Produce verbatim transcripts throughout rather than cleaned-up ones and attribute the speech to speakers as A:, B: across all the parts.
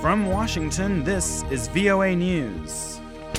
A: From Washington, this is V O A News.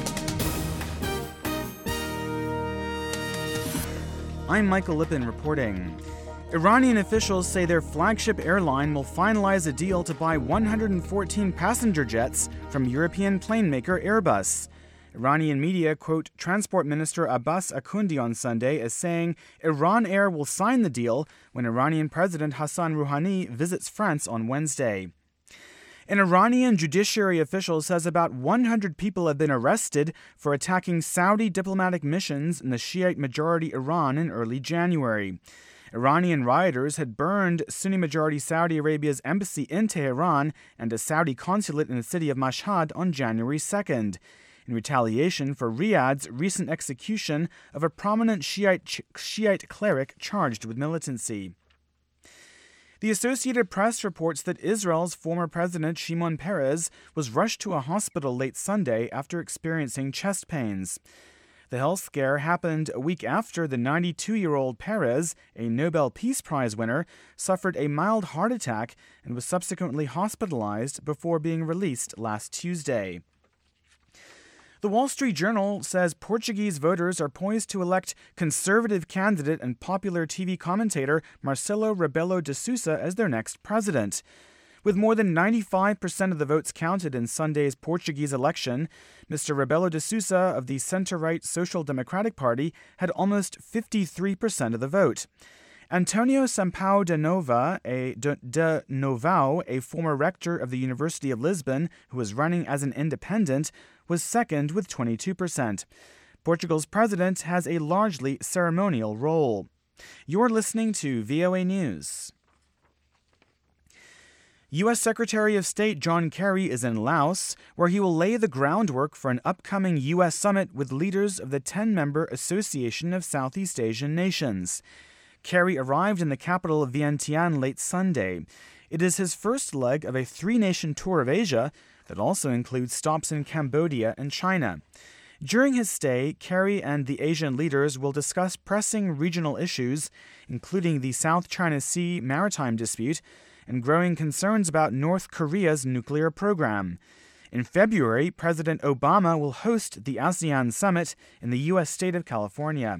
A: I'm Michael Lippin reporting. Iranian officials say their flagship airline will finalize a deal to buy one hundred fourteen passenger jets from European plane maker Airbus. Iranian media quote Transport Minister Abbas Akundi on Sunday as saying Iran Air will sign the deal when Iranian President Hassan Rouhani visits France on Wednesday. An Iranian judiciary official says about one hundred people have been arrested for attacking Saudi diplomatic missions in the Shiite-majority Iran in early January. Iranian rioters had burned Sunni-majority Saudi Arabia's embassy in Tehran and a Saudi consulate in the city of Mashhad on January second. In retaliation for Riyadh's recent execution of a prominent Shiite, Shiite cleric charged with militancy. The Associated Press reports that Israel's former president Shimon Peres was rushed to a hospital late Sunday after experiencing chest pains. The health scare happened a week after the ninety-two-year-old Peres, a Nobel Peace Prize winner, suffered a mild heart attack and was subsequently hospitalized before being released last Tuesday. The Wall Street Journal says Portuguese voters are poised to elect conservative candidate and popular T V commentator Marcelo Rebelo de Sousa as their next president. With more than ninety-five percent of the votes counted in Sunday's Portuguese election, Mister Rebelo de Sousa of the center-right Social Democratic Party had almost fifty-three percent of the vote. Antonio Sampaio de Nova, a de, de Novao, a former rector of the University of Lisbon who was running as an independent, was second with twenty-two percent. Portugal's president has a largely ceremonial role. You're listening to V O A News. U S Secretary of State John Kerry is in Laos, where he will lay the groundwork for an upcoming U S summit with leaders of the ten-member Association of Southeast Asian Nations. Kerry arrived in the capital of Vientiane late Sunday. It is his first leg of a three-nation tour of Asia that also includes stops in Cambodia and China. During his stay, Kerry and the Asian leaders will discuss pressing regional issues, including the South China Sea maritime dispute and growing concerns about North Korea's nuclear program. In February, President Obama will host the ASEAN summit in the U S state of California.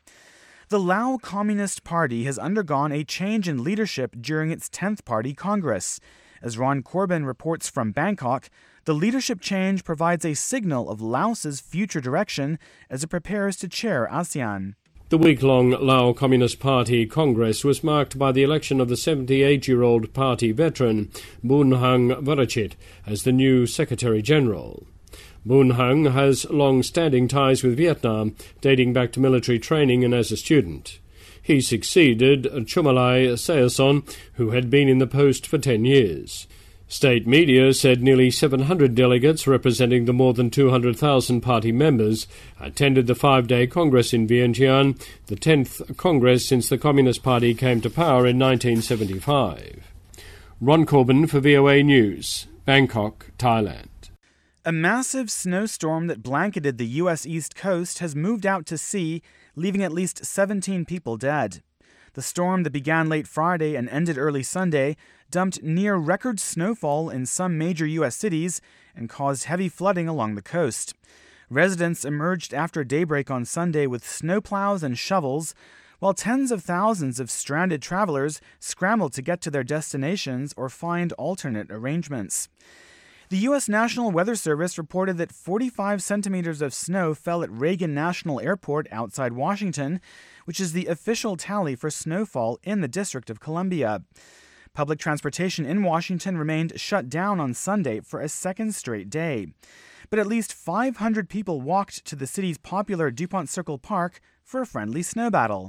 A: The Lao Communist Party has undergone a change in leadership during its tenth Party Congress. As Ron Corbin reports from Bangkok, the leadership change provides a signal of Laos's future direction as it prepares to chair ASEAN.
B: The week-long Lao Communist Party Congress was marked by the election of the seventy-eight-year-old party veteran Boonhang Varachit as the new Secretary-General. Boonhang has long-standing ties with Vietnam, dating back to military training and as a student. He succeeded Chumalai Sayason, who had been in the post for ten years. State media said nearly seven hundred delegates representing the more than two hundred thousand party members attended the five-day Congress in Vientiane, the tenth Congress since the Communist Party came to power in nineteen seventy-five. Ron Corbin for V O A News, Bangkok, Thailand.
A: A massive snowstorm that blanketed the U S East Coast has moved out to sea, leaving at least seventeen people dead. The storm that began late Friday and ended early Sunday dumped near-record snowfall in some major U S cities and caused heavy flooding along the coast. Residents emerged after daybreak on Sunday with snowplows and shovels, while tens of thousands of stranded travelers scrambled to get to their destinations or find alternate arrangements. The U S National Weather Service reported that forty-five centimeters of snow fell at Reagan National Airport outside Washington, which is the official tally for snowfall in the District of Columbia. Public transportation in Washington remained shut down on Sunday for a second straight day. But at least five hundred people walked to the city's popular DuPont Circle Park for a friendly snow battle.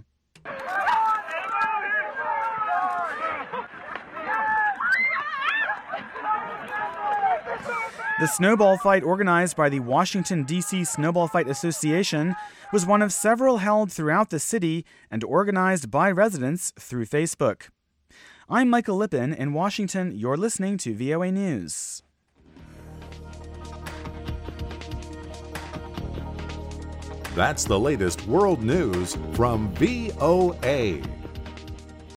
A: The snowball fight organized by the Washington, D C Snowball Fight Association was one of several held throughout the city and organized by residents through Facebook. I'm Michael Lippin in Washington. You're listening to V O A News.
C: That's the latest world news from V O A.